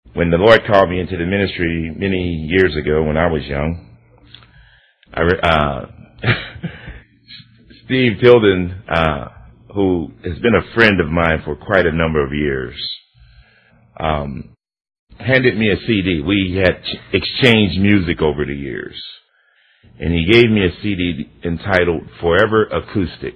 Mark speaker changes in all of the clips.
Speaker 1: when the Lord called me into the ministry many years ago when I was young, Steve Tilden, who has been a friend of mine for quite a number of years, handed me a CD. We had exchanged music over the years. And he gave me a CD entitled Forever Acoustic.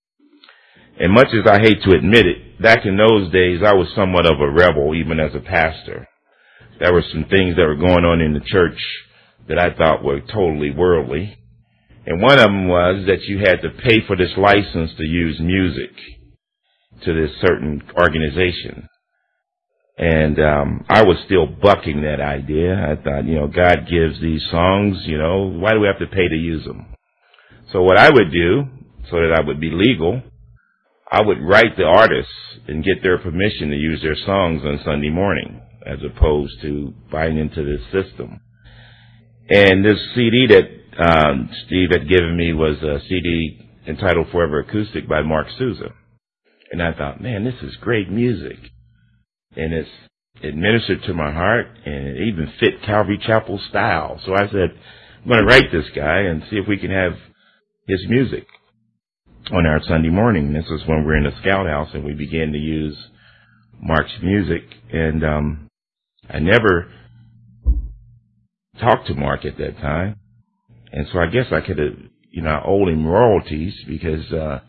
Speaker 1: And much as I hate to admit it, back in those days, I was somewhat of a rebel, even as a pastor. There were some things that were going on in the church that I thought were totally worldly. And one of them was that you had to pay for this license to use music to this certain organization. And I was still bucking that idea. I thought, God gives these songs, why do we have to pay to use them? So what I would do, so that I would be legal, I would write the artists and get their permission to use their songs on Sunday morning, as opposed to buying into this system. And this CD that Steve had given me was a CD entitled Forever Acoustic by Mark Souza. And I thought, man, this is great music. And it ministered to my heart, and it even fit Calvary Chapel style. So I said, I'm going to write this guy and see if we can have his music on our Sunday morning. This was when we were in the Scout House, and we began to use Mark's music. And I never talked to Mark at that time. And so I guess I could have, I owed him royalties because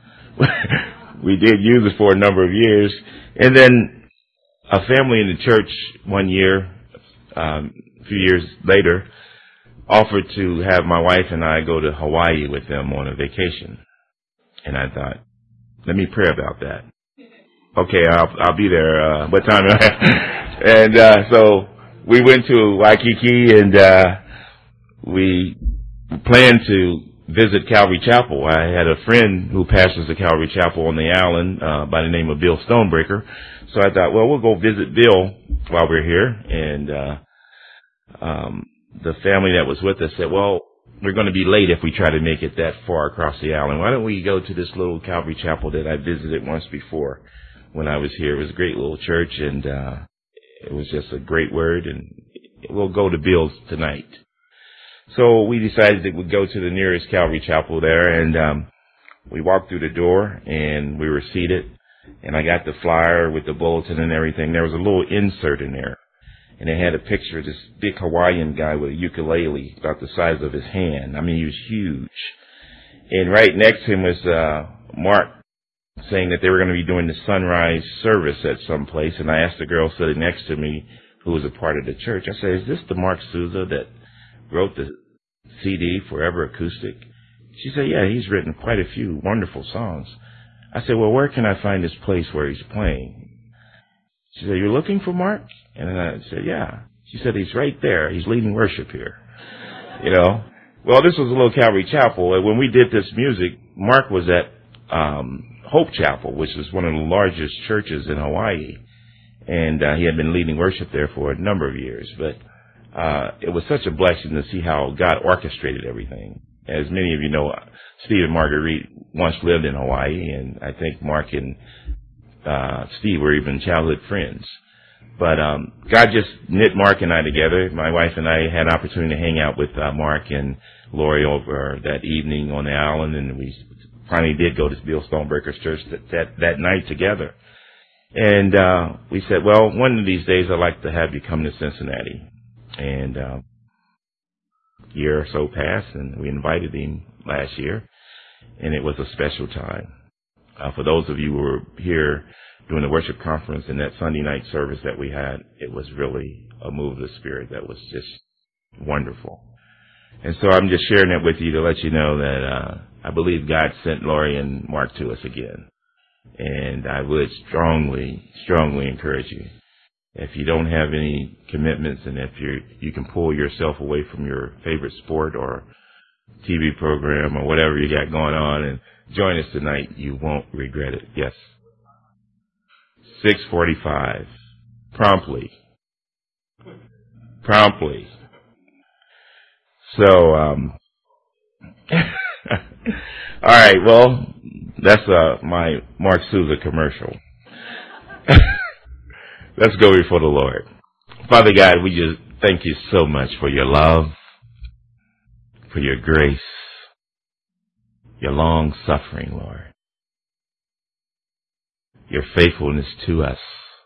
Speaker 1: we did use it for a number of years. And then a family in the church one year, a few years later, offered to have my wife and I go to Hawaii with them on a vacation. And I thought, let me pray about that. Okay, I'll be there. What time? And so we went to Waikiki, and we planned to visit Calvary Chapel. I had a friend who pastors the Calvary Chapel on the island by the name of Bill Stonebreaker. So I thought, well, we'll go visit Bill while we're here. And the family that was with us said, well, we're going to be late if we try to make it that far across the island. Why don't we go to this little Calvary Chapel that I visited once before when I was here? It was a great little church, and it was just a great word, and we'll go to Bill's tonight. So we decided that we'd go to the nearest Calvary Chapel there, and we walked through the door, and we were seated, and I got the flyer with the bulletin and everything. There was a little insert in there, and it had a picture of this big Hawaiian guy with a ukulele about the size of his hand. I mean, he was huge. And right next to him was Mark saying that they were going to be doing the sunrise service at some place, and I asked the girl sitting next to me who was a part of the church, I said, is this the Mark Souza that wrote the CD, Forever Acoustic? She said, yeah, he's written quite a few wonderful songs. I said, well, where can I find this place where he's playing? She said, you're looking for Mark? And I said, yeah. She said, he's right there. He's leading worship here. Well, this was a little Calvary Chapel. And when we did this music, Mark was at Hope Chapel, which is one of the largest churches in Hawaii. And he had been leading worship there for a number of years. But it was such a blessing to see how God orchestrated everything. As many of you know, Steve and Marguerite once lived in Hawaii, and I think Mark and Steve were even childhood friends. But God just knit Mark and I together. My wife and I had an opportunity to hang out with Mark and Lori over that evening on the island, and we finally did go to Bill Stonebreaker's church that night together. And we said, well, one of these days I'd like to have you come to Cincinnati. And a year or so passed, and we invited him last year, and it was a special time. For those of you who were here during the worship conference and that Sunday night service that we had, it was really a move of the Spirit that was just wonderful. And so I'm just sharing that with you to let you know that I believe God sent Lori and Mark to us again. And I would strongly, strongly encourage you, if you don't have any commitments, and if you can pull yourself away from your favorite sport or TV program or whatever you got going on and join us tonight, you won't regret it. Yes. 6:45. Promptly. So, all right, well, that's my Mark Souza commercial. Let's go before the Lord. Father God, we just thank you so much for your love, for your grace, your long suffering, Lord, your faithfulness to us,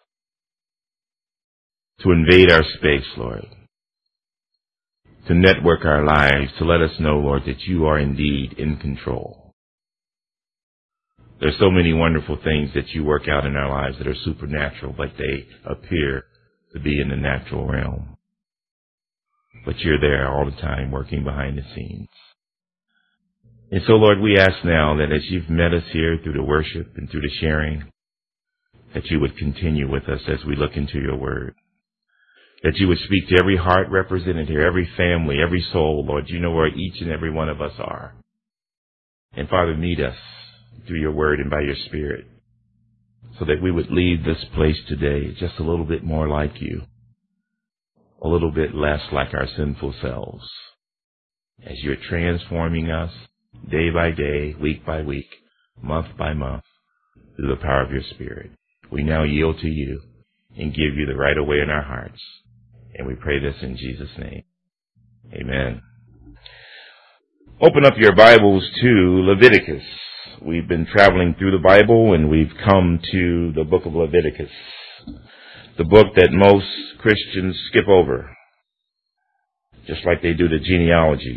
Speaker 1: to invade our space, Lord, to network our lives, to let us know, Lord, that you are indeed in control. There's so many wonderful things that you work out in our lives that are supernatural, but they appear to be in the natural realm. But you're there all the time working behind the scenes. And so, Lord, we ask now that as you've met us here through the worship and through the sharing, that you would continue with us as we look into your word. That you would speak to every heart represented here, every family, every soul, Lord. You know where each and every one of us are. And Father, meet us through your word and by your Spirit, so that we would leave this place today just a little bit more like you, a little bit less like our sinful selves, as you're transforming us day by day, week by week, month by month, through the power of your Spirit. We now yield to you and give you the right of way in our hearts. And we pray this in Jesus' name. Amen. Open up your Bibles to Leviticus. We've been traveling through the Bible, and we've come to the book of Leviticus, the book that most Christians skip over, just like they do the genealogies.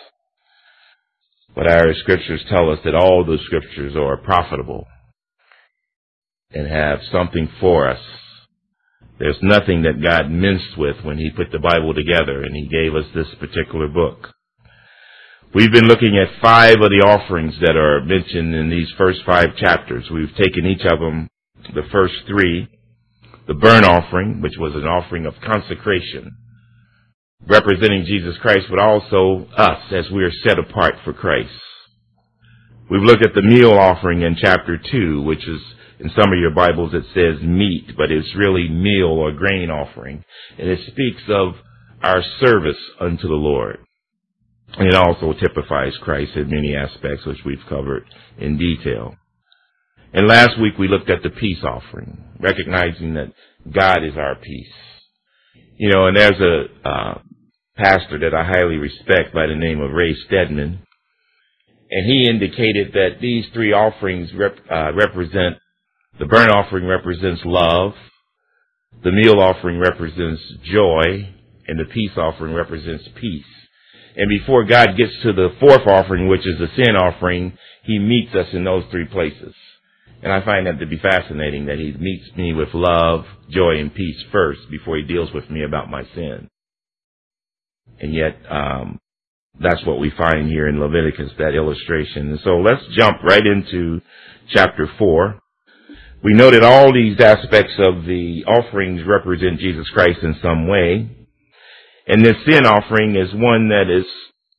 Speaker 1: But our scriptures tell us that all the scriptures are profitable and have something for us. There's nothing that God minced with when he put the Bible together and he gave us this particular book. We've been looking at 5 of the offerings that are mentioned in these first 5 chapters. We've taken each of them, the first 3, the burnt offering, which was an offering of consecration, representing Jesus Christ, but also us as we are set apart for Christ. We've looked at the meal offering in chapter 2, which is, in some of your Bibles it says meat, but it's really meal or grain offering. And it speaks of our service unto the Lord. And it also typifies Christ in many aspects, which we've covered in detail. And last week we looked at the peace offering, recognizing that God is our peace. You know, and there's a pastor that I highly respect by the name of Ray Stedman. And he indicated that these 3 offerings represent, the burnt offering represents love, the meal offering represents joy, and the peace offering represents peace. And before God gets to the 4th offering, which is the sin offering, he meets us in those 3 places. And I find that to be fascinating, that he meets me with love, joy, and peace first before he deals with me about my sin. And yet, that's what we find here in Leviticus, that illustration. And so let's jump right into chapter 4. We know that all these aspects of the offerings represent Jesus Christ in some way. And this sin offering is one that is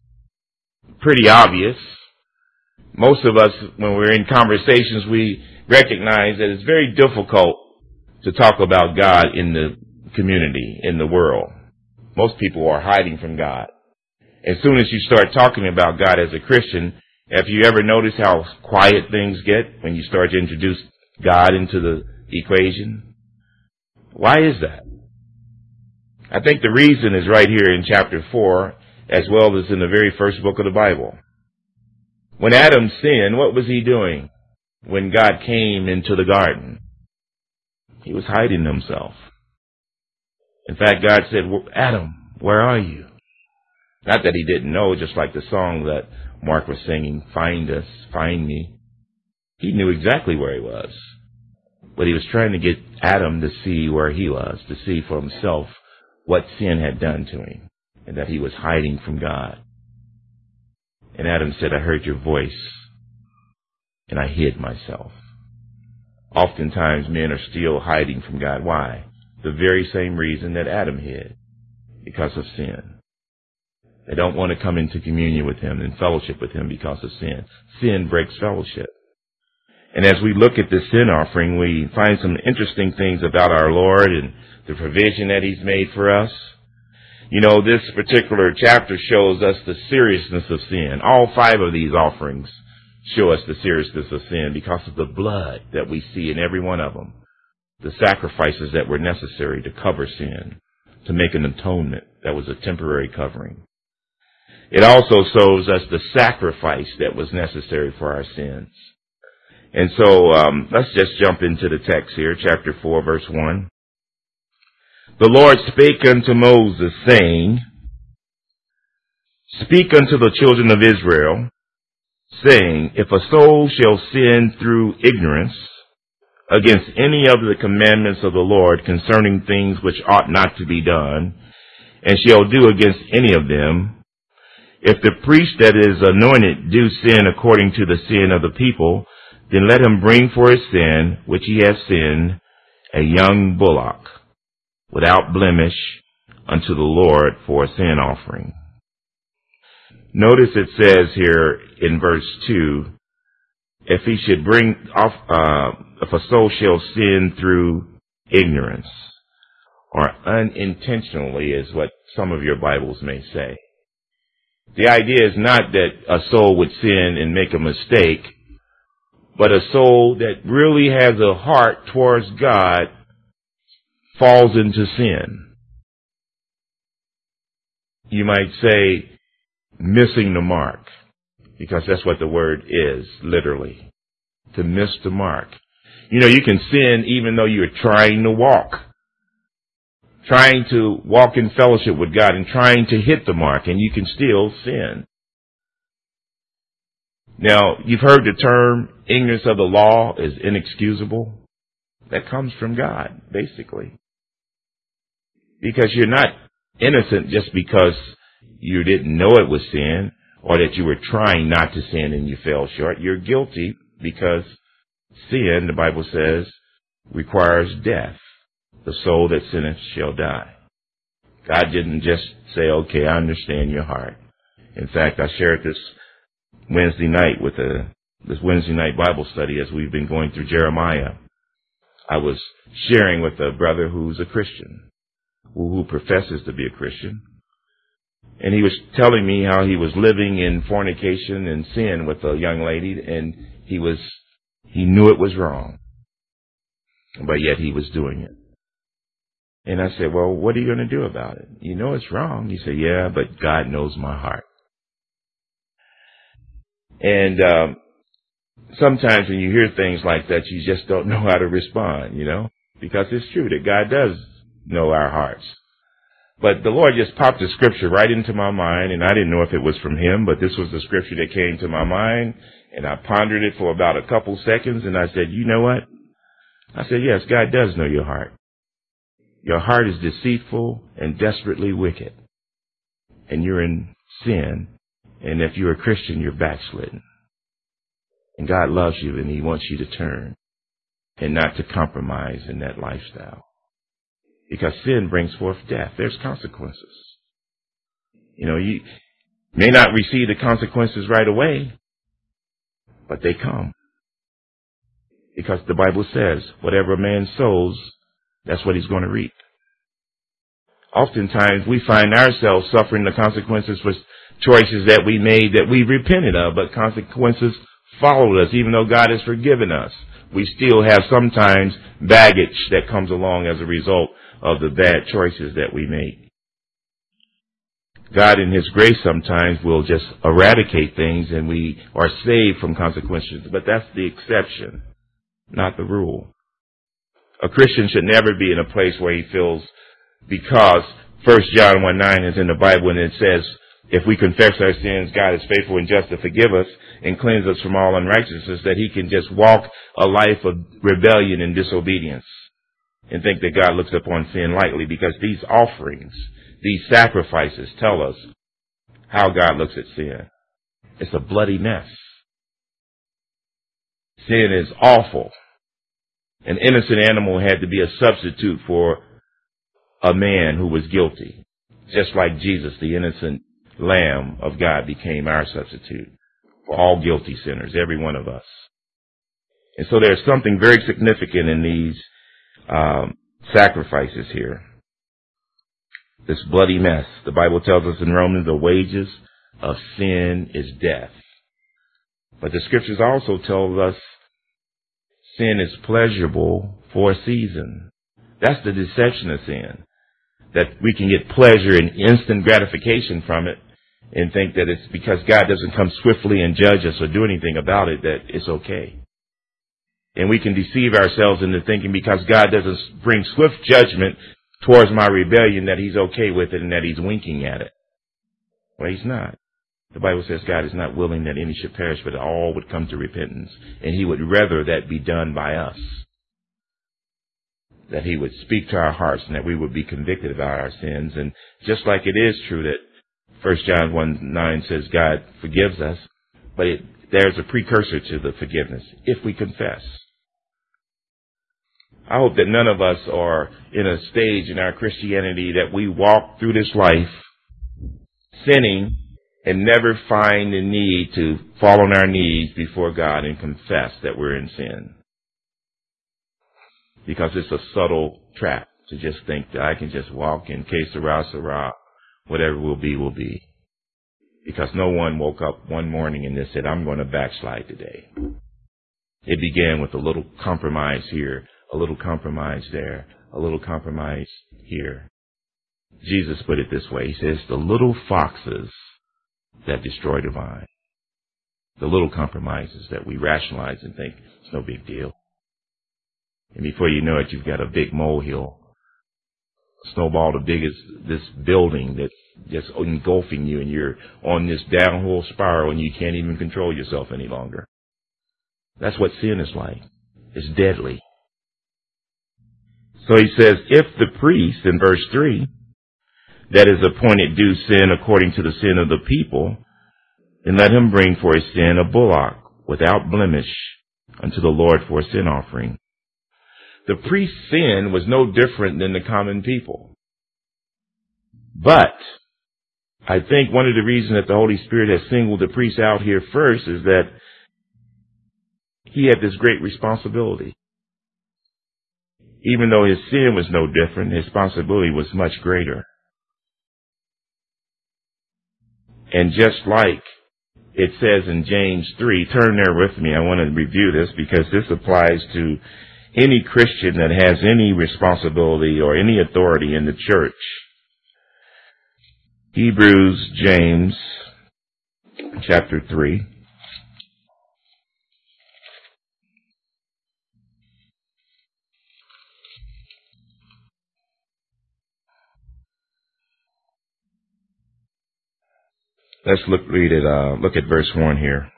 Speaker 1: pretty obvious. Most of us, when we're in conversations, we recognize that it's very difficult to talk about God in the community, in the world. Most people are hiding from God. As soon as you start talking about God as a Christian, have you ever noticed how quiet things get when you start to introduce God into the equation? Why is that? I think the reason is right here in chapter 4, as well as in the very first book of the Bible. When Adam sinned, what was he doing when God came into the garden? He was hiding himself. In fact, God said, Adam, where are you? Not that he didn't know, just like the song that Mark was singing, find us, find me. He knew exactly where he was. But he was trying to get Adam to see where he was, to see for himself what sin had done to him, and that he was hiding from God. And Adam said, I heard your voice, and I hid myself. Oftentimes men are still hiding from God. Why? The very same reason that Adam hid, because of sin. They don't want to come into communion with him and fellowship with him because of sin. Sin breaks fellowship. And as we look at this sin offering, we find some interesting things about our Lord and the provision that he's made for us. You know, this particular chapter shows us the seriousness of sin. All 5 of these offerings show us the seriousness of sin because of the blood that we see in every one of them. The sacrifices that were necessary to cover sin. to make an atonement. That was a temporary covering. It also shows us the sacrifice that was necessary for our sins. And so let's just jump into the text here, chapter 4, verse 1. The Lord spake unto Moses, saying, Speak unto the children of Israel, saying, If a soul shall sin through ignorance against any of the commandments of the Lord concerning things which ought not to be done, and shall do against any of them, if the priest that is anointed do sin according to the sin of the people, then let him bring for his sin, which he has sinned, a young bullock, without blemish, unto the Lord for a sin offering. Notice it says here in verse 2, if he should bring off, if a soul shall sin through ignorance, or unintentionally is what some of your Bibles may say. The idea is not that a soul would sin and make a mistake, but a soul that really has a heart towards God falls into sin. You might say missing the mark, because that's what the word is, literally, to miss the mark. You know, you can sin even though you're trying to walk in fellowship with God and trying to hit the mark, and you can still sin. Now, you've heard the term ignorance of the law is inexcusable. That comes from God, basically. Because you're not innocent just because you didn't know it was sin or that you were trying not to sin and you fell short. You're guilty because sin, the Bible says, requires death. The soul that sinneth shall die. God didn't just say, okay, I understand your heart. In fact, I shared this Wednesday night with this Wednesday night Bible study as we've been going through Jeremiah. I was sharing with a brother who's a Christian, who professes to be a Christian. And he was telling me how he was living in fornication and sin with a young lady, and he knew it was wrong, but yet he was doing it. And I said, well, what are you going to do about it? You know it's wrong. He said, yeah, but God knows my heart. And sometimes when you hear things like that, you just don't know how to respond, you know, because it's true that God does know our hearts. But the Lord just popped the scripture right into my mind, and I didn't know if it was from him, but this was the scripture that came to my mind, and I pondered it for about a couple seconds, and I said, you know what? I said, yes, God does know your heart. Your heart is deceitful and desperately wicked, and you're in sin, and if you're a Christian, you're backslidden. And God loves you, and he wants you to turn and not to compromise in that lifestyle. Because sin brings forth death. There's consequences. You know, you may not receive the consequences right away, but they come. Because the Bible says, whatever a man sows, that's what he's going to reap. Oftentimes, we find ourselves suffering the consequences for choices that we made that we repented of, but consequences followed us. Even though God has forgiven us, we still have sometimes baggage that comes along as a result of the bad choices that we make. God in his grace sometimes will just eradicate things and we are saved from consequences, but that's the exception, not the rule. A Christian should never be in a place where he feels, because 1 John 1:9 is in the Bible and it says, if we confess our sins, God is faithful and just to forgive us and cleanse us from all unrighteousness, that he can just walk a life of rebellion and disobedience and think that God looks upon sin lightly, because these offerings, these sacrifices tell us how God looks at sin. It's a bloody mess. Sin is awful. An innocent animal had to be a substitute for a man who was guilty. Just like Jesus, the innocent Lamb of God, became our substitute for all guilty sinners, every one of us. And so there's something very significant in these sacrifices here. This bloody mess. The Bible tells us in Romans, the wages of sin is death. But the scriptures also tell us sin is pleasurable for a season. That's the deception of sin. that we can get pleasure and instant gratification from it and think that it's because God doesn't come swiftly and judge us or do anything about it that it's okay. And we can deceive ourselves into thinking because God doesn't bring swift judgment towards my rebellion that he's okay with it and that he's winking at it. Well, he's not. The Bible says God is not willing that any should perish, but all would come to repentance. And he would rather that be done by us. That he would speak to our hearts and that we would be convicted about our sins. And just like it is true that 1 John 1:9 says God forgives us, but there's a precursor to the forgiveness if we confess. I hope that none of us are in a stage in our Christianity that we walk through this life sinning and never find the need to fall on our knees before God and confess that we're in sin. Because it's a subtle trap to just think that I can just walk in que sera, whatever will be, will be. Because no one woke up one morning and just said, I'm going to backslide today. It began with a little compromise here, a little compromise there, a little compromise here. Jesus put it this way. He says, the little foxes that destroy the vine. The little compromises that we rationalize and think it's no big deal. And before you know it, you've got a big molehill, a snowball the big as this building that's just engulfing you, and you're on this downhill spiral and you can't even control yourself any longer. That's what sin is like. It's deadly. So he says, if the priest, in verse 3, that is appointed do sin according to the sin of the people, then let him bring for his sin a bullock without blemish unto the Lord for a sin offering. The priest's sin was no different than the common people. But I think one of the reasons that the Holy Spirit has singled the priest out here first is that he had this great responsibility. Even though his sin was no different, his responsibility was much greater. And just like it says in James 3, turn there with me. I want to review this because this applies to any Christian that has any responsibility or any authority in the church. Hebrews, James, chapter 3. Let's look at verse 1 here.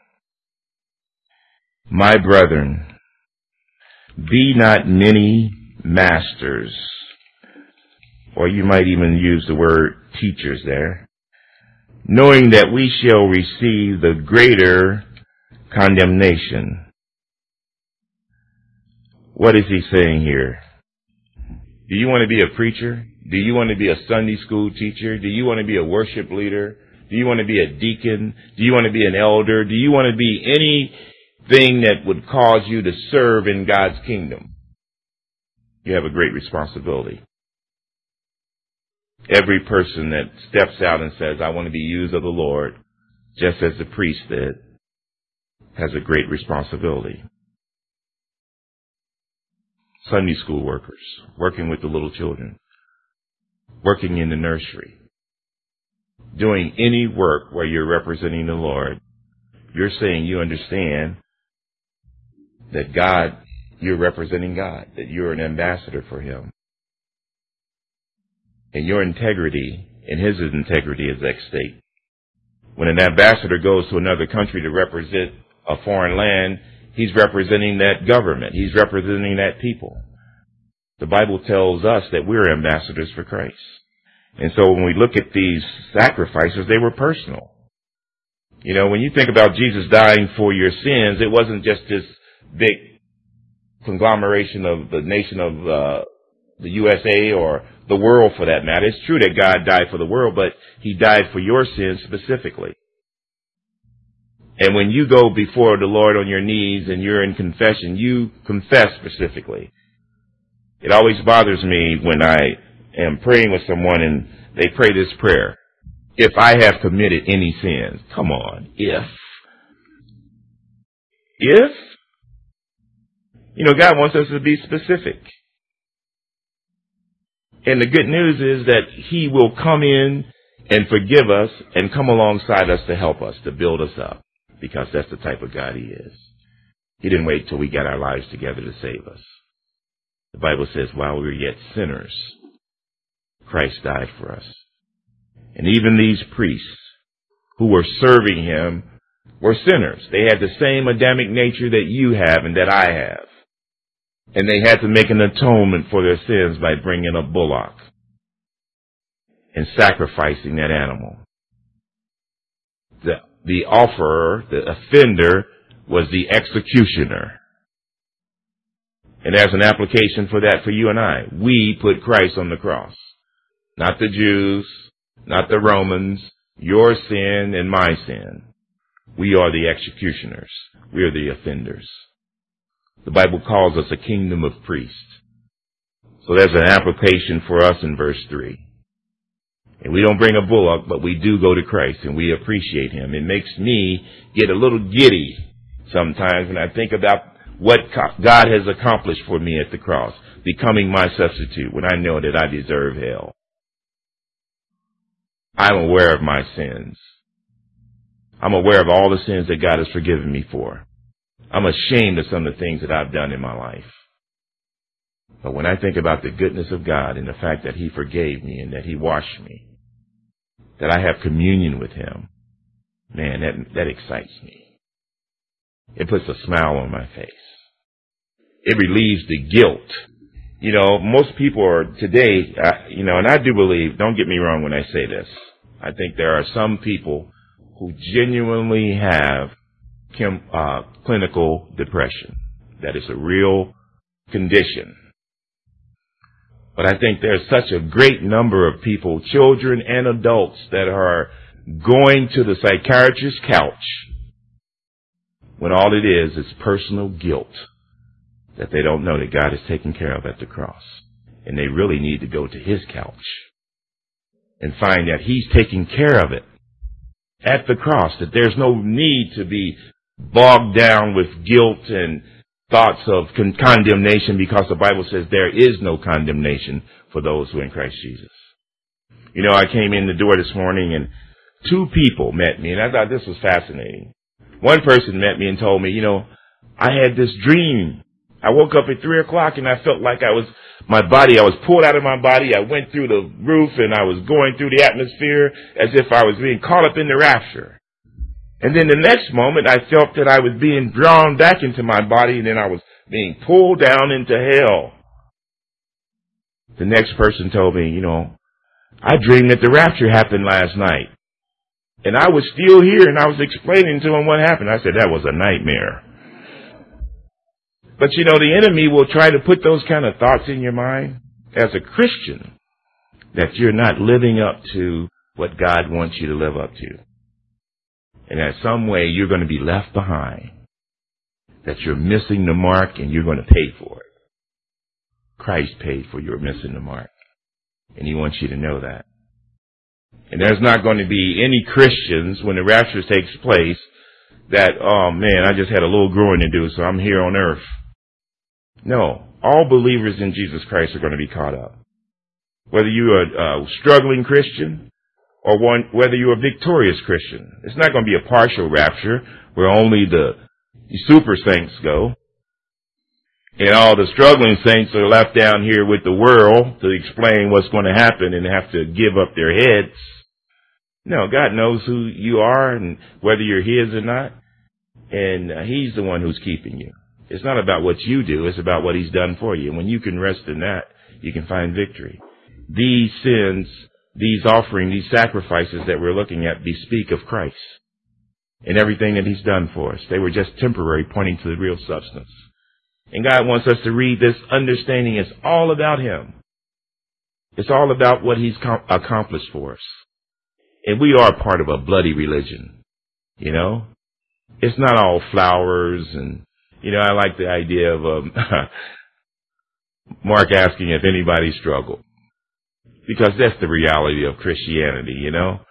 Speaker 1: My brethren, be not many masters, or you might even use the word teachers there, knowing that we shall receive the greater condemnation. What is he saying here? Do you want to be a preacher? Do you want to be a Sunday school teacher? Do you want to be a worship leader? Do you want to be a deacon? Do you want to be an elder? Do you want to be anything that would cause you to serve in God's kingdom? You have a great responsibility. Every person that steps out and says, I want to be used of the Lord, just as the priest did, has a great responsibility. Sunday school workers, working with the little children, working in the nursery, doing any work where you're representing the Lord, you're saying you understand that God, you're representing God, that you're an ambassador for him. And your integrity and his integrity is at stake. When an ambassador goes to another country to represent a foreign land, he's representing that government. He's representing that people. The Bible tells us that we're ambassadors for Christ. And so when we look at these sacrifices, they were personal. You know, when you think about Jesus dying for your sins, it wasn't just this big conglomeration of the nation of the USA or the world for that matter. It's true that God died for the world, but he died for your sins specifically. And when you go before the Lord on your knees and you're in confession, you confess specifically. It always bothers me when I am praying with someone and they pray this prayer. If I have committed any sins. Come on. If. You know, God wants us to be specific. And the good news is that he will come in and forgive us and come alongside us to help us, to build us up, because that's the type of God he is. He didn't wait till we got our lives together to save us. The Bible says while we were yet sinners, Christ died for us. And even these priests who were serving him were sinners. They had the same Adamic nature that you have and that I have. And they had to make an atonement for their sins by bringing a bullock and sacrificing that animal. The offerer, the offender, was the executioner. And there's an application for that for you and I. We put Christ on the cross. Not the Jews, not the Romans, your sin and my sin. We are the executioners. We are the offenders. The Bible calls us a kingdom of priests. So there's an application for us in verse 3. And we don't bring a bullock, but we do go to Christ and we appreciate him. It makes me get a little giddy sometimes when I think about what God has accomplished for me at the cross, becoming my substitute when I know that I deserve hell. I'm aware of my sins. I'm aware of all the sins that God has forgiven me for. I'm ashamed of some of the things that I've done in my life. But when I think about the goodness of God and the fact that he forgave me and that he washed me, that I have communion with him, man, that excites me. It puts a smile on my face. It relieves the guilt. You know, most people are today, and I do believe, don't get me wrong when I say this, I think there are some people who genuinely have clinical depression. That is a real condition. But I think there's such a great number of people, children and adults, that are going to the psychiatrist's couch when all it is personal guilt that they don't know that God has taken care of at the cross. And they really need to go to his couch and find that he's taking care of it at the cross, that there's no need to be bogged down with guilt and thoughts of condemnation, because the Bible says there is no condemnation for those who are in Christ Jesus. You know, I came in the door this morning and two people met me, and I thought this was fascinating. One person met me and told me, I had this dream. I woke up at 3 o'clock and I felt like I was pulled out of my body. I went through the roof and I was going through the atmosphere as if I was being caught up in the rapture. And then the next moment I felt that I was being drawn back into my body, and then I was being pulled down into hell. The next person told me, I dreamed that the rapture happened last night. And I was still here and I was explaining to him what happened. I said, that was a nightmare. But the enemy will try to put those kind of thoughts in your mind as a Christian, that you're not living up to what God wants you to live up to. And that some way you're going to be left behind, that you're missing the mark and you're going to pay for it. Christ paid for your missing the mark. And he wants you to know that. And there's not going to be any Christians when the rapture takes place that, oh man, I just had a little growing to do, so I'm here on earth. No, all believers in Jesus Christ are going to be caught up. Whether you're a struggling Christian or whether you're a victorious Christian. It's not going to be a partial rapture where only the super saints go. And all the struggling saints are left down here with the world to explain what's going to happen and have to give up their heads. No, God knows who you are and whether you're his or not. And he's the one who's keeping you. It's not about what you do. It's about what he's done for you. And when you can rest in that, you can find victory. These sins, these offerings, these sacrifices that we're looking at bespeak of Christ and everything that he's done for us. They were just temporary, pointing to the real substance. And God wants us to read this understanding it's all about him. It's all about what he's accomplished for us. And we are part of a bloody religion, It's not all flowers and, I like the idea of Mark asking if anybody struggled. Because that's the reality of Christianity,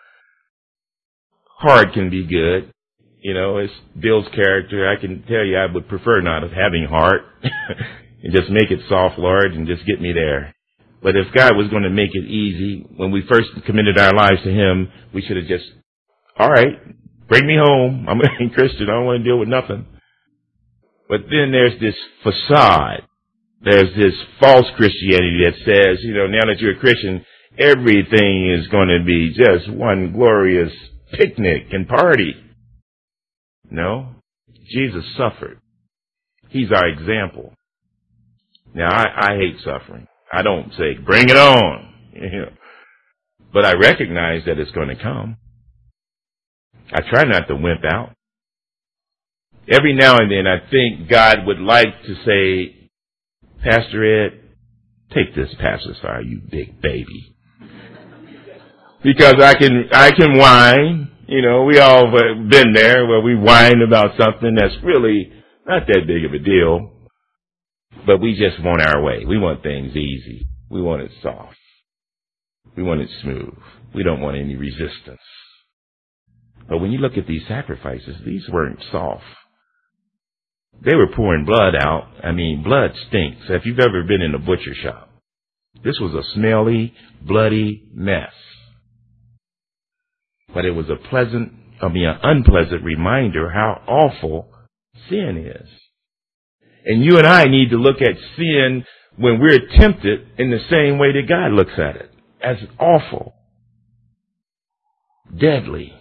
Speaker 1: Hard can be good. It builds character. I can tell you I would prefer not having heart and just make it soft, Lord, and just get me there. But if God was going to make it easy, when we first committed our lives to Him, we should have just, all right, bring me home. I'm a Christian. I don't want to deal with nothing. But then there's this facade. There's this false Christianity that says, now that you're a Christian, everything is going to be just one glorious picnic and party. No, Jesus suffered. He's our example. Now, I hate suffering. I don't say, bring it on. But I recognize that it's going to come. I try not to wimp out. Every now and then I think God would like to say, Pastor Ed, take this pacifier, you big baby. Because I can whine. We all have been there where we whine about something that's really not that big of a deal. But we just want our way. We want things easy. We want it soft. We want it smooth. We don't want any resistance. But when you look at these sacrifices, these weren't soft. They were pouring blood out. I mean, blood stinks. If you've ever been in a butcher shop, this was a smelly, bloody mess. But it was an unpleasant reminder how awful sin is. And you and I need to look at sin when we're tempted in the same way that God looks at it, as awful, deadly.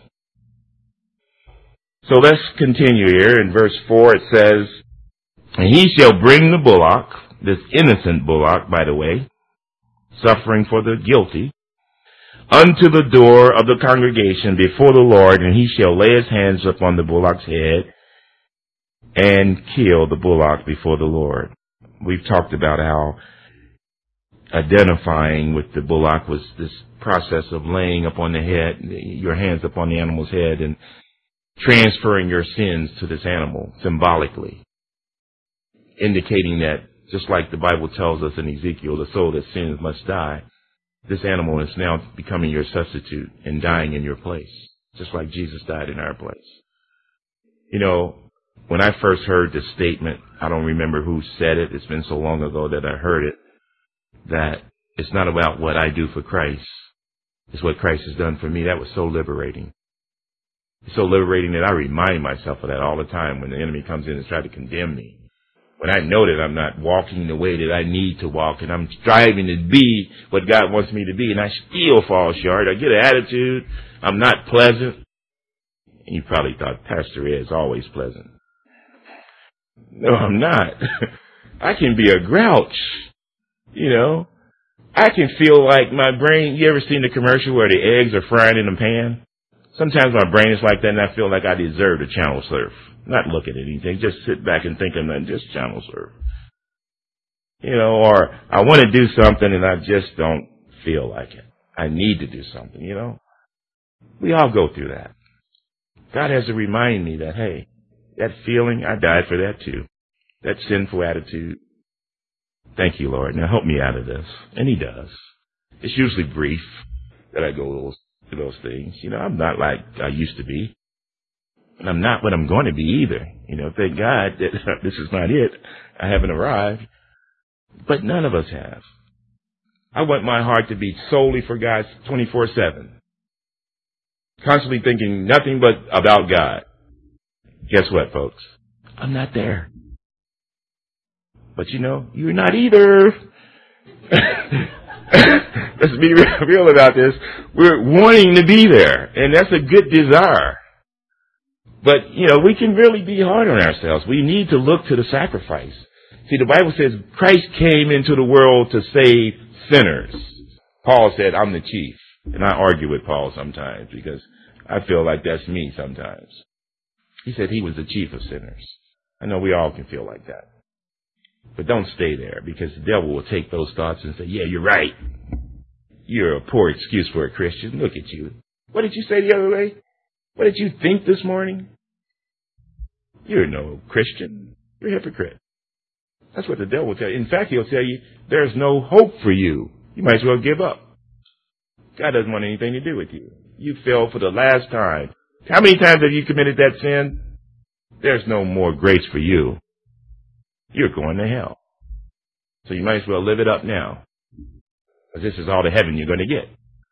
Speaker 1: So let's continue here. In verse 4 it says, and he shall bring the bullock, this innocent bullock, by the way, suffering for the guilty, unto the door of the congregation before the Lord, and he shall lay his hands upon the bullock's head and kill the bullock before the Lord. We've talked about how identifying with the bullock was this process of laying upon the head, your hands upon the animal's head, and transferring your sins to this animal symbolically, indicating that just like the Bible tells us in Ezekiel, the soul that sins must die, this animal is now becoming your substitute and dying in your place, just like Jesus died in our place. When I first heard this statement, I don't remember who said it. It's been so long ago that I heard it, that it's not about what I do for Christ. It's what Christ has done for me. That was so liberating. It's so liberating that I remind myself of that all the time when the enemy comes in and tries to condemn me. When I know that I'm not walking the way that I need to walk and I'm striving to be what God wants me to be and I still fall short. I get an attitude. I'm not pleasant. And you probably thought Pastor Ed is always pleasant. No, I'm not. I can be a grouch. I can feel like my brain, you ever seen the commercial where the eggs are frying in the pan? Sometimes my brain is like that and I feel like I deserve to channel surf. Not look at anything, just sit back and think of nothing, just channel surf. Or I want to do something and I just don't feel like it. I need to do something, We all go through that. God has to remind me that, hey, that feeling, I died for that too. That sinful attitude. Thank you, Lord. Now help me out of this. And He does. It's usually brief that I go to those things. I'm not like I used to be. And I'm not what I'm going to be either. Thank God that this is not it. I haven't arrived. But none of us have. I want my heart to be solely for God 24/7. Constantly thinking nothing but about God. Guess what, folks? I'm not there. But you're not either. Let's be real about this. We're wanting to be there, and that's a good desire. But, we can really be hard on ourselves. We need to look to the sacrifice. See, the Bible says Christ came into the world to save sinners. Paul said, I'm the chief. And I argue with Paul sometimes because I feel like that's me sometimes. He said he was the chief of sinners. I know we all can feel like that. But don't stay there because the devil will take those thoughts and say, yeah, you're right. You're a poor excuse for a Christian. Look at you. What did you say the other day? What did you think this morning? You're no Christian. You're a hypocrite. That's what the devil will tell you. In fact, he'll tell you there's no hope for you. You might as well give up. God doesn't want anything to do with you. You fell for the last time. How many times have you committed that sin? There's no more grace for you. You're going to hell. So you might as well live it up now. Because this is all the heaven you're going to get.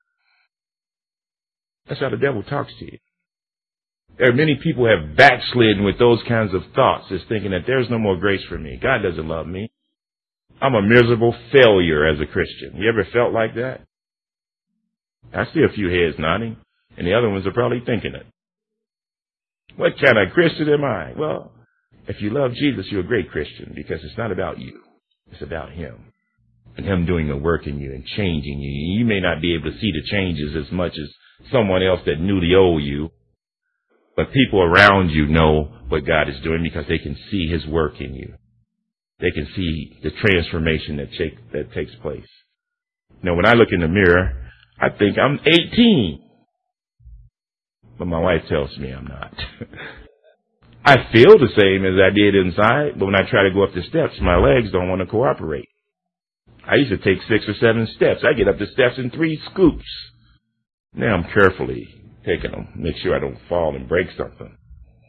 Speaker 1: That's how the devil talks to you. There are many people who have backslidden with those kinds of thoughts, just thinking that there's no more grace for me. God doesn't love me. I'm a miserable failure as a Christian. You ever felt like that? I see a few heads nodding, and the other ones are probably thinking it. What kind of Christian am I? Well, if you love Jesus, you're a great Christian, because it's not about you. It's about Him. And Him doing a work in you and changing you. You may not be able to see the changes as much as someone else that knew the old you, but people around you know what God is doing because they can see His work in you. They can see the transformation that takes place. Now, when I look in the mirror, I think I'm 18. But my wife tells me I'm not. I feel the same as I did inside, but when I try to go up the steps, my legs don't want to cooperate. I used to take 6 or 7 steps. I get up the steps in 3 scoops. Now I'm carefully taking them, make sure I don't fall and break something.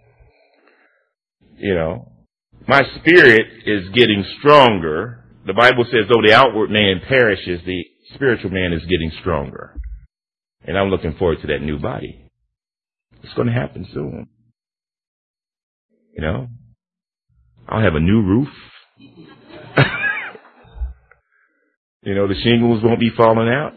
Speaker 1: You know, my spirit is getting stronger. The Bible says, though the outward man perishes, the spiritual man is getting stronger. And I'm looking forward to that new body. It's going to happen soon. You know, I'll have a new roof. You know, the shingles won't be falling out.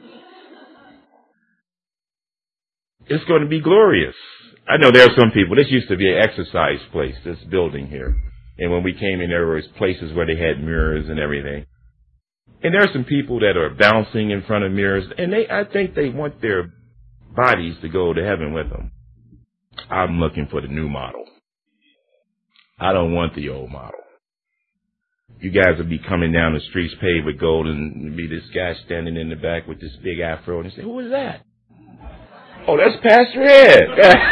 Speaker 1: It's going to be glorious. I know there are some people, this used to be an exercise place, this building here. And when we came in, there was places where they had mirrors and everything. And there are some people that are bouncing in front of mirrors, and I think they want their bodies to go to heaven with them. I'm looking for the new model. I don't want the old model. You guys will be coming down the streets paved with gold, and be this guy standing in the back with this big afro, and you say, "Who is that?" "Oh, that's Pastor Ed."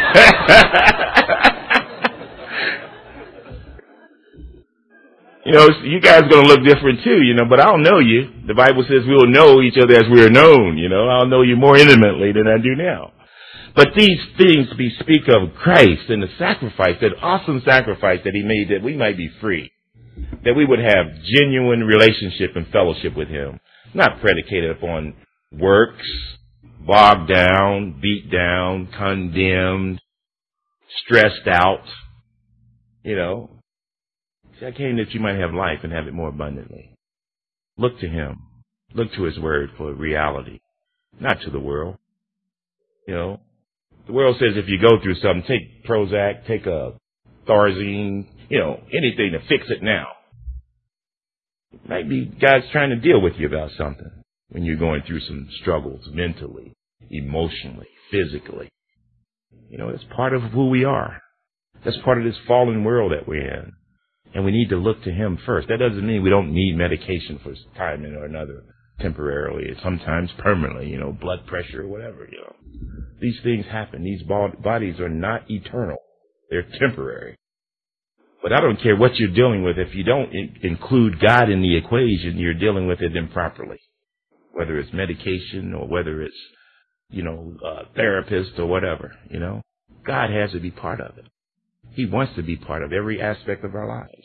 Speaker 1: You know, you guys are going to look different too, you know, but I'll know you. The Bible says we will know each other as we are known, you know. I'll know you more intimately than I do now. But these things speak of Christ and the sacrifice, that awesome sacrifice that He made that we might be free, that we would have genuine relationship and fellowship with Him, not predicated upon works, bogged down, beat down, condemned, stressed out, you know. See, I came that you might have life and have it more abundantly. Look to Him. Look to His Word for reality, not to the world. You know, the world says if you go through something, take Prozac, take a Thorazine, you know, anything to fix it now. It might be God's trying to deal with you about something when you're going through some struggles mentally, emotionally, physically. You know, it's part of who we are. That's part of this fallen world that we're in. And we need to look to Him first. That doesn't mean we don't need medication for a time or another, temporarily, sometimes permanently, you know, blood pressure or whatever, you know. These things happen. These bodies are not eternal. They're temporary. But I don't care what you're dealing with. If you don't include God in the equation, you're dealing with it improperly. Whether it's medication or whether it's, you know, therapist or whatever, you know. God has to be part of it. He wants to be part of every aspect of our lives.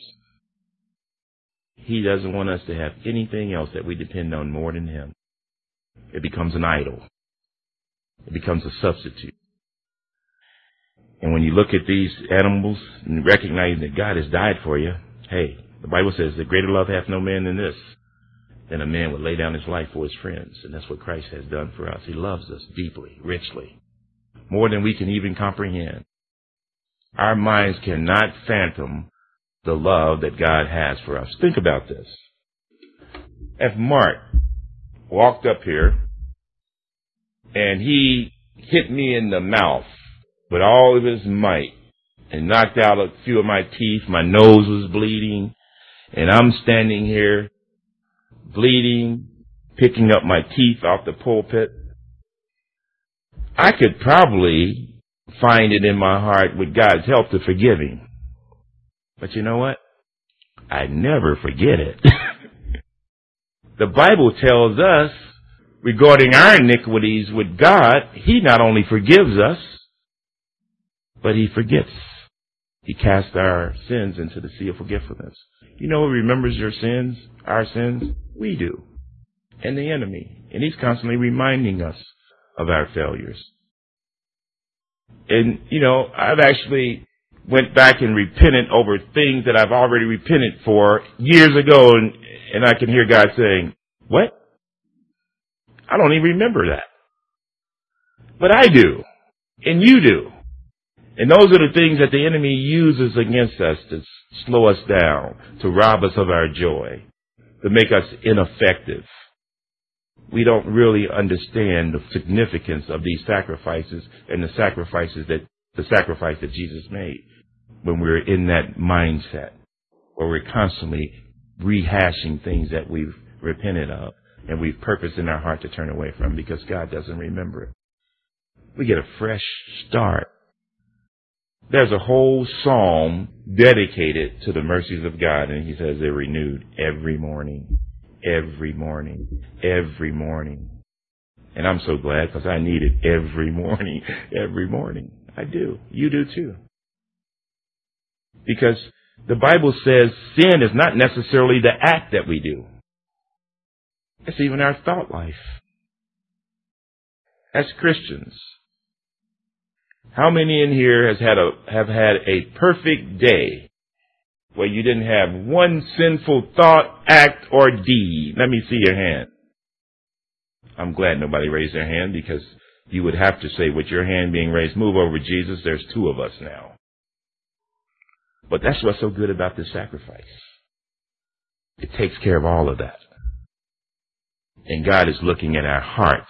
Speaker 1: He doesn't want us to have anything else that we depend on more than Him. It becomes an idol. It becomes a substitute. And when you look at these animals and recognize that God has died for you, hey, the Bible says that greater love hath no man than this, than a man would lay down his life for his friends. And that's what Christ has done for us. He loves us deeply, richly, more than we can even comprehend. Our minds cannot fathom the love that God has for us. Think about this. If Mark walked up here and he hit me in the mouth with all of his might and knocked out a few of my teeth, my nose was bleeding, and I'm standing here bleeding, picking up my teeth off the pulpit, I could probably find it in my heart with God's help to forgive him. But you know what? I never forget it. The Bible tells us regarding our iniquities with God, He not only forgives us, but He forgets. He casts our sins into the sea of forgetfulness. You know who remembers your sins, our sins? We do. and the enemy. And he's constantly reminding us of our failures. And, I've actually went back and repented over things that I've already repented for years ago. And I can hear God saying, what? I don't even remember that. But I do. And you do. And those are the things that the enemy uses against us to slow us down, to rob us of our joy, to make us ineffective. We don't really understand the significance of these sacrifices and the sacrifice that Jesus made when we're in that mindset where we're constantly rehashing things that we've repented of and we've purposed in our heart to turn away from because God doesn't remember it. We get a fresh start. There's a whole psalm dedicated to the mercies of God, and he says they're renewed every morning, every morning, every morning. And I'm so glad because I need it every morning, every morning. I do. You do too. Because the Bible says sin is not necessarily the act that we do. It's even our thought life. As Christians, how many in here have had a perfect day where you didn't have one sinful thought, act, or deed? Let me see your hand. I'm glad nobody raised their hand because you would have to say with your hand being raised, move over Jesus, there's two of us now. But that's what's so good about this sacrifice. It takes care of all of that. And God is looking at our hearts.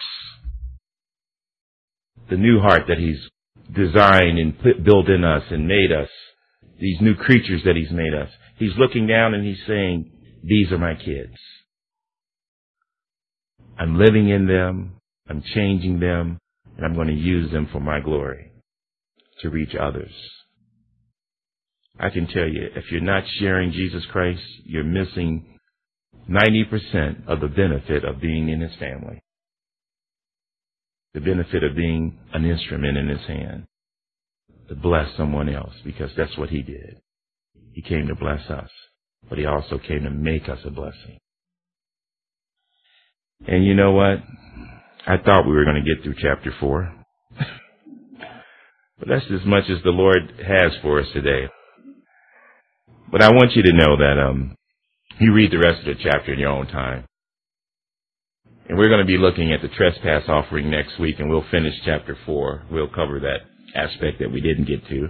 Speaker 1: The new heart that he's designed and built in us and made us, these new creatures that he's made us. He's looking down and he's saying, these are my kids. I'm living in them, I'm changing them, and I'm going to use them for my glory to reach others. I can tell you, if you're not sharing Jesus Christ, you're missing 90% of the benefit of being in his family. The benefit of being an instrument in his hand to bless someone else, because that's what he did. He came to bless us, but he also came to make us a blessing. And you know what? I thought we were going to get through chapter 4. But that's as much as the Lord has for us today. But I want you to know that you read the rest of the chapter in your own time. And we're going to be looking at the trespass offering next week, and we'll finish chapter 4. We'll cover that aspect that we didn't get to.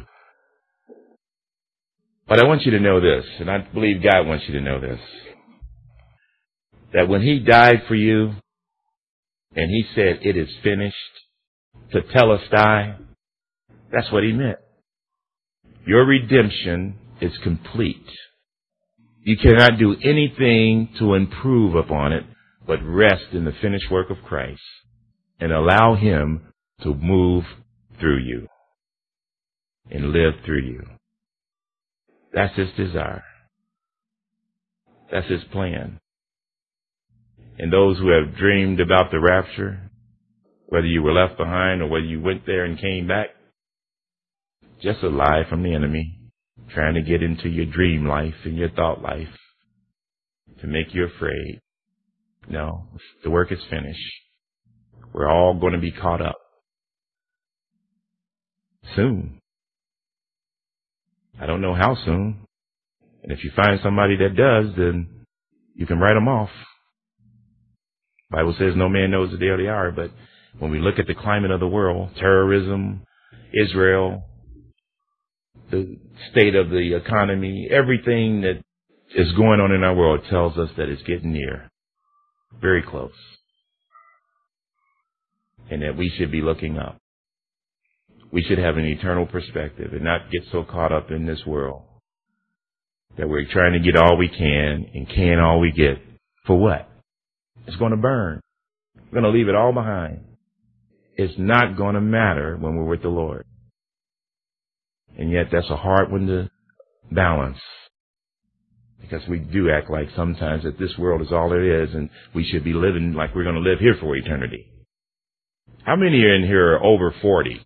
Speaker 1: But I want you to know this, and I believe God wants you to know this, that when he died for you, and he said, it is finished, tetelestai, that's what he meant. Your redemption is complete. You cannot do anything to improve upon it, but rest in the finished work of Christ and allow him to move through you and live through you. That's his desire. That's his plan. And those who have dreamed about the rapture, whether you were left behind or whether you went there and came back, just a lie from the enemy, trying to get into your dream life and your thought life to make you afraid. No, the work is finished. We're all going to be caught up soon. I don't know how soon. And if you find somebody that does, then you can write them off. The Bible says no man knows the day or the hour, but when we look at the climate of the world, terrorism, Israel, the state of the economy, everything that is going on in our world tells us that it's getting near. Very close. And that we should be looking up. We should have an eternal perspective and not get so caught up in this world that we're trying to get all we can and can all we get. For what? It's going to burn. We're going to leave it all behind. It's not going to matter when we're with the Lord. And yet that's a hard one to balance. Because we do act like sometimes that this world is all there is and we should be living like we're going to live here for eternity. How many in here are over 40?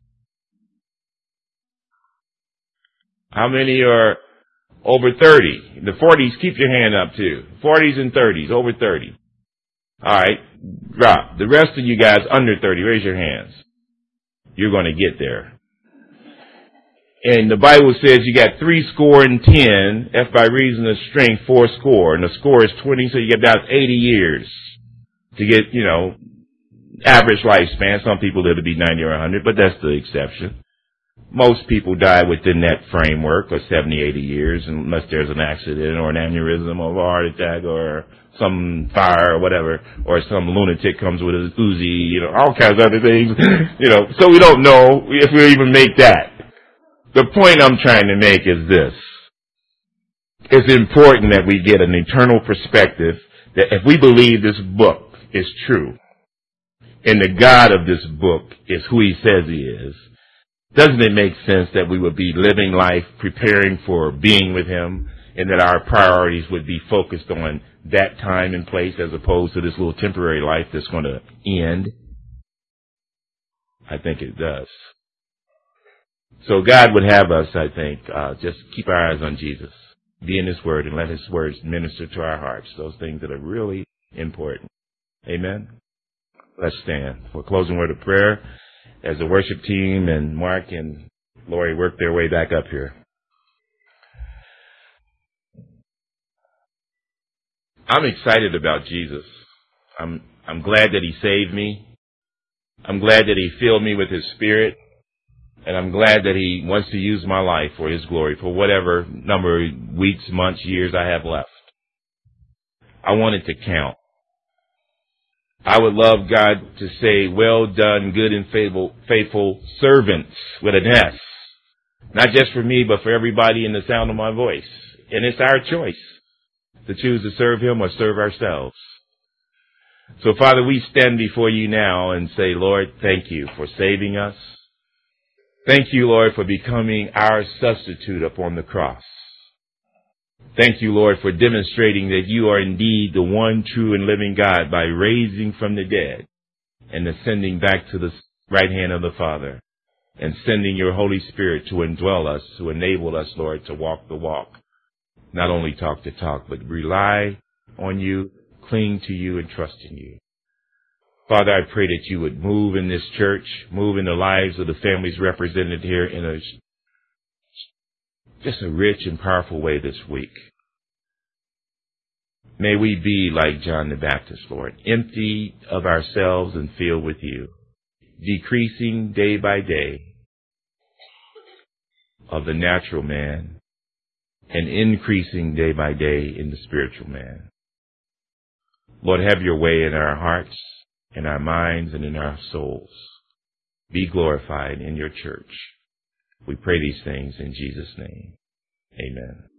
Speaker 1: How many are over 30? The 40s, keep your hand up too. 40s and 30s, over 30. All right, Rob, the rest of you guys under 30, raise your hands. You're going to get there. And the Bible says you got 10, if by reason of strength, 40, and the score is 20, so you get about 80 years to get, average lifespan. Some people live to be 90 or 100, but that's the exception. Most people die within that framework of 70, 80 years, unless there's an accident or an aneurysm or a heart attack or some fire or whatever, or some lunatic comes with a Uzi, all kinds of other things, so we don't know if we'll even make that. The point I'm trying to make is this. It's important that we get an eternal perspective that if we believe this book is true, and the God of this book is who he says he is, doesn't it make sense that we would be living life preparing for being with him, and that our priorities would be focused on that time and place as opposed to this little temporary life that's going to end? I think it does. So God would have us, I think, just keep our eyes on Jesus, be in his word, and let his words minister to our hearts, those things that are really important. Amen? Let's stand for a closing word of prayer as the worship team and Mark and Lori work their way back up here. I'm excited about Jesus. I'm glad that he saved me. I'm glad that he filled me with his spirit. And I'm glad that he wants to use my life for his glory, for whatever number of weeks, months, years I have left. I want it to count. I would love God to say, well done, good and faithful servants with an S. Not just for me, but for everybody in the sound of my voice. And it's our choice to choose to serve him or serve ourselves. So, Father, we stand before you now and say, Lord, thank you for saving us. Thank you, Lord, for becoming our substitute upon the cross. Thank you, Lord, for demonstrating that you are indeed the one true and living God by raising from the dead and ascending back to the right hand of the Father and sending your Holy Spirit to indwell us, to enable us, Lord, to walk the walk. Not only talk the talk, but rely on you, cling to you, and trust in you. Father, I pray that you would move in this church, move in the lives of the families represented here in just a rich and powerful way this week. May we be like John the Baptist, Lord, empty of ourselves and filled with you, decreasing day by day of the natural man and increasing day by day in the spiritual man. Lord, have your way in our hearts, in our minds, and in our souls. Be glorified in your church. We pray these things in Jesus' name. Amen.